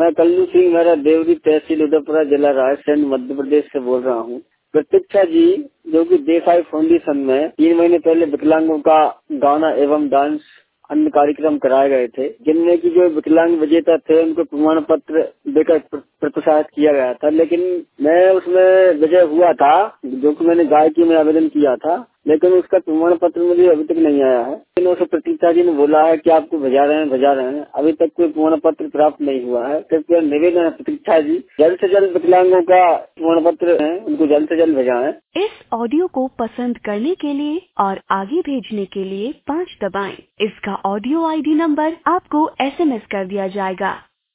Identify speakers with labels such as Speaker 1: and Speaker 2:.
Speaker 1: मैं कल्लू सिंह मेरा देवरी तहसील उदयपुरा जिला राजस्थान मध्य प्रदेश से बोल रहा हूँ। प्रतीक्षा जी जो कि देसाई फाउंडेशन में 3 महीने पहले विकलांगों का गाना एवं डांस अन्य कार्यक्रम कराए गए थे, जिनमें की जो विकलांग विजेता थे उनको प्रमाण पत्र देकर प्रोत्साहित किया गया था। लेकिन मैं उसमें विजय हुआ था, जो कि मैंने गायकी में आवेदन किया था, लेकिन उसका प्रमाण पत्र मुझे अभी तक नहीं आया है। लेकिन उसे प्रतीक्षा जी ने बोला है कि आपको भेजा रहे हैं, अभी तक कोई प्रमाण पत्र प्राप्त नहीं हुआ है। कृपया निवेदन है प्रतीक्षा जी, जल्द से जल्द विकलांगों का प्रमाण पत्र है उनको जल्द से जल्द भेजाएं।
Speaker 2: इस ऑडियो को पसंद करने के लिए और आगे भेजने के लिए 5 दबाएं। इसका ऑडियो ID नंबर आपको SMS कर दिया जाएगा।